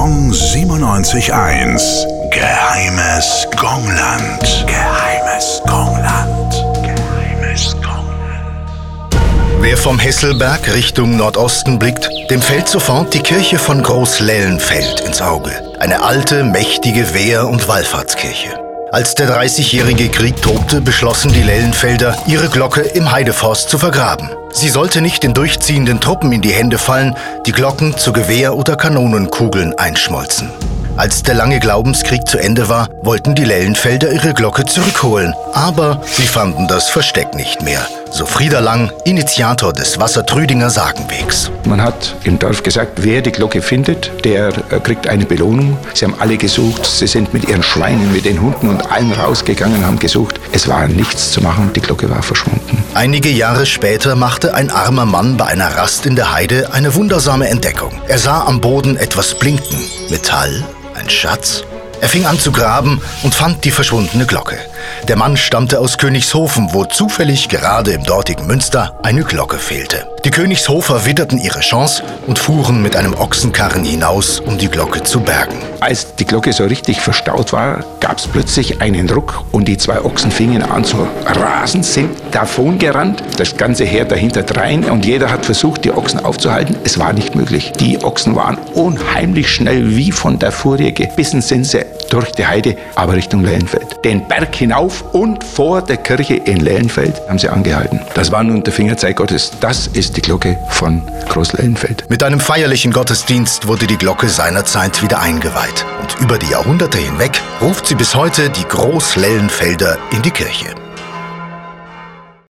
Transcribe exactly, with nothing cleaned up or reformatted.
Gong siebenundneunzig eins. Geheimes Gongland. Geheimes Gongland. Geheimes Gongland. Wer vom Hesselberg Richtung Nordosten blickt, dem fällt sofort die Kirche von Groß-Lellenfeld ins Auge. Eine alte, mächtige Wehr- und Wallfahrtskirche. Als der Dreißigjährige Krieg tobte, beschlossen die Lellenfelder, ihre Glocke im Heideforst zu vergraben. Sie sollte nicht den durchziehenden Truppen in die Hände fallen, die Glocken zu Gewehr- oder Kanonenkugeln einschmolzen. Als der lange Glaubenskrieg zu Ende war, wollten die Lellenfelder ihre Glocke zurückholen. Aber sie fanden das Versteck nicht mehr. So Frieder Lang, Initiator des Wassertrüdinger Sagenwegs. Man hat im Dorf gesagt, wer die Glocke findet, der kriegt eine Belohnung. Sie haben alle gesucht, sie sind mit ihren Schweinen, mit den Hunden und allen rausgegangen, haben gesucht. Es war nichts zu machen, die Glocke war verschwunden. Einige Jahre später machte ein armer Mann bei einer Rast in der Heide eine wundersame Entdeckung. Er sah am Boden etwas blinken. Metall? Ein Schatz? Er fing an zu graben und fand die verschwundene Glocke. Der Mann stammte aus Königshofen, wo zufällig gerade im dortigen Münster eine Glocke fehlte. Die Königshofer witterten ihre Chance und fuhren mit einem Ochsenkarren hinaus, um die Glocke zu bergen. Als die Glocke so richtig verstaut war, gab es plötzlich einen Ruck und die zwei Ochsen fingen an zu rasen, sind davon gerannt. Das ganze Heer dahinter drein und jeder hat versucht, die Ochsen aufzuhalten. Es war nicht möglich. Die Ochsen waren unheimlich schnell, wie von der Furie gebissen sind sie durch die Heide, aber Richtung Lellenfeld. Den Berg hinauf und vor der Kirche in Lellenfeld haben sie angehalten. Das war nun der Fingerzeig Gottes. Das ist die Glocke von Groß-Lellenfeld. Mit einem feierlichen Gottesdienst wurde die Glocke seinerzeit wieder eingeweiht. Und über die Jahrhunderte hinweg ruft sie bis heute die Groß-Lellenfelder in die Kirche.